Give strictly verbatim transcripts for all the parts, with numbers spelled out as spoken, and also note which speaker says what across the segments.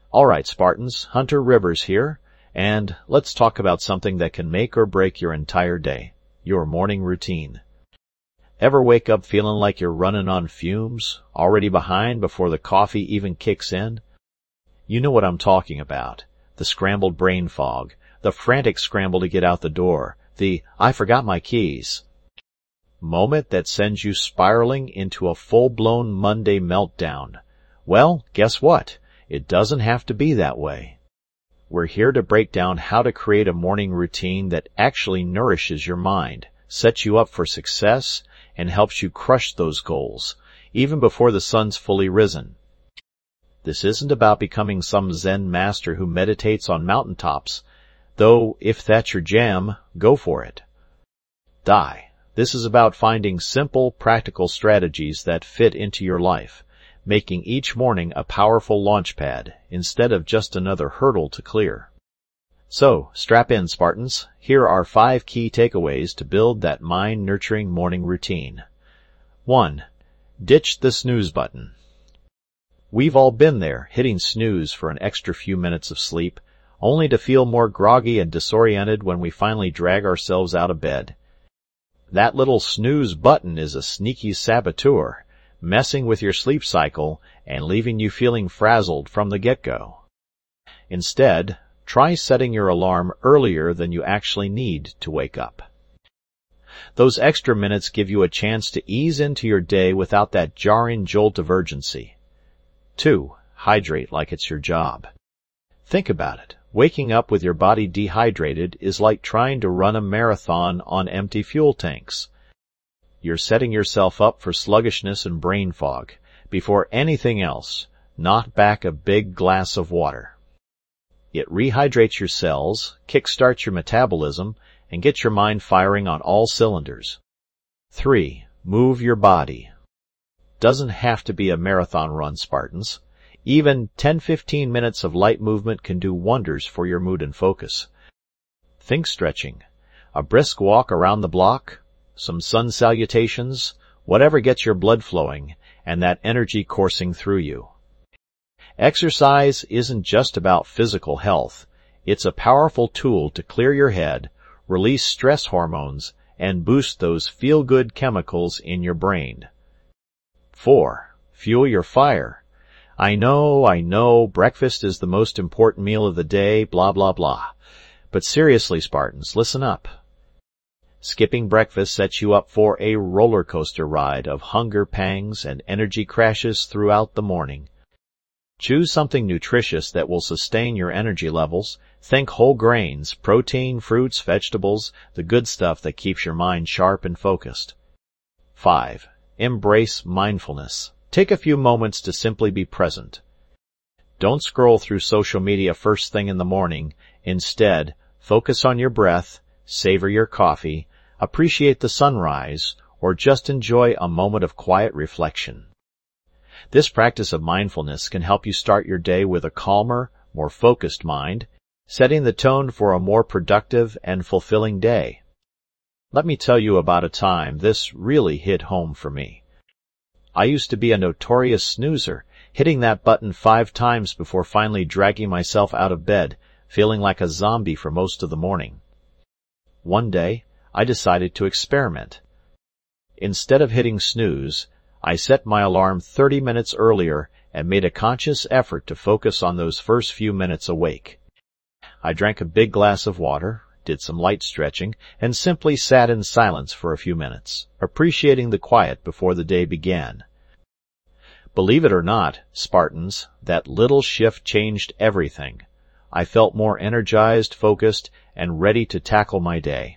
Speaker 1: All right, Spartans, Hunter Rivers here, and let's talk about something that can make or break your entire day, your morning routine. Ever wake up feeling like you're running on fumes, already behind before the coffee even kicks in? You know what I'm talking about. The scrambled brain fog, the frantic scramble to get out the door, the I forgot my keys moment that sends you spiraling into a full-blown Monday meltdown. Well, guess what? It doesn't have to be that way. We're here to break down how to create a morning routine that actually nourishes your mind, sets you up for success, and helps you crush those goals, even before the sun's fully risen. This isn't about becoming some Zen master who meditates on mountaintops, though if that's your jam, go for it. Die. This is about finding simple, practical strategies that fit into your life, making each morning a powerful launch pad instead of just another hurdle to clear. So, strap in, Spartans. Here are five key takeaways to build that mind-nurturing morning routine. One. Ditch the snooze button. We've all been there, hitting snooze for an extra few minutes of sleep, only to feel more groggy and disoriented when we finally drag ourselves out of bed. That little snooze button is a sneaky saboteur, messing with your sleep cycle and leaving you feeling frazzled from the get-go. Instead, try setting your alarm earlier than you actually need to wake up. Those extra minutes give you a chance to ease into your day without that jarring jolt of urgency. Two. Hydrate like it's your job. Think about it. Waking up with your body dehydrated is like trying to run a marathon on empty fuel tanks. You're setting yourself up for sluggishness and brain fog. Before anything else, knock back a big glass of water. It rehydrates your cells, kickstarts your metabolism, and gets your mind firing on all cylinders. Three. Move your body. Doesn't have to be a marathon run, Spartans. Even ten to fifteen minutes of light movement can do wonders for your mood and focus. Think stretching, a brisk walk around the block, some sun salutations, whatever gets your blood flowing and that energy coursing through you. Exercise isn't just about physical health. It's a powerful tool to clear your head, release stress hormones, and boost those feel-good chemicals in your brain. Four. Fuel your fire. I know, I know, breakfast is the most important meal of the day, blah, blah, blah. But seriously, Spartans, listen up. Skipping breakfast sets you up for a roller coaster ride of hunger pangs and energy crashes throughout the morning. Choose something nutritious that will sustain your energy levels. Think whole grains, protein, fruits, vegetables, the good stuff that keeps your mind sharp and focused. Five. Embrace mindfulness. Take a few moments to simply be present. Don't scroll through social media first thing in the morning. Instead, focus on your breath, savor your coffee, appreciate the sunrise, or just enjoy a moment of quiet reflection. This practice of mindfulness can help you start your day with a calmer, more focused mind, setting the tone for a more productive and fulfilling day. Let me tell you about a time this really hit home for me. I used to be a notorious snoozer, hitting that button five times before finally dragging myself out of bed, feeling like a zombie for most of the morning. One day, I decided to experiment. Instead of hitting snooze, I set my alarm thirty minutes earlier and made a conscious effort to focus on those first few minutes awake. I drank a big glass of water, did some light stretching, and simply sat in silence for a few minutes, appreciating the quiet before the day began. Believe it or not, Spartans, that little shift changed everything. I felt more energized, focused, and ready to tackle my day.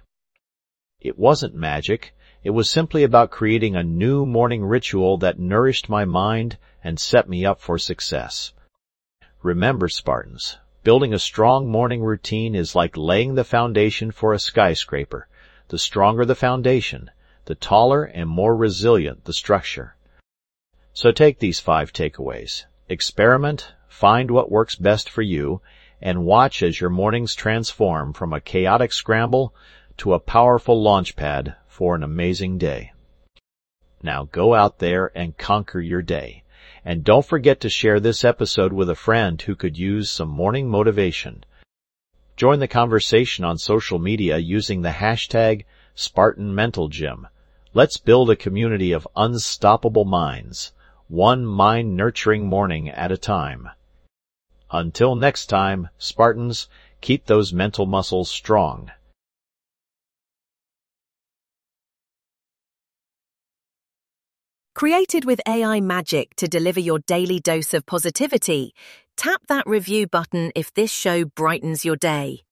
Speaker 1: It wasn't magic. It was simply about creating a new morning ritual that nourished my mind and set me up for success. Remember, Spartans, building a strong morning routine is like laying the foundation for a skyscraper. The stronger the foundation, the taller and more resilient the structure. So take these five takeaways. Experiment, find what works best for you, and watch as your mornings transform from a chaotic scramble to a powerful launch pad for an amazing day. Now go out there and conquer your day, And don't forget to share this episode with a friend who could use some morning motivation. Join the conversation on social media using the hashtag Spartan Mental Gym. Let's build a community of unstoppable minds, one mind-nurturing morning at a time. Until next time, Spartans, keep those mental muscles strong.
Speaker 2: Created with A I magic to deliver your daily dose of positivity, tap that review button if this show brightens your day.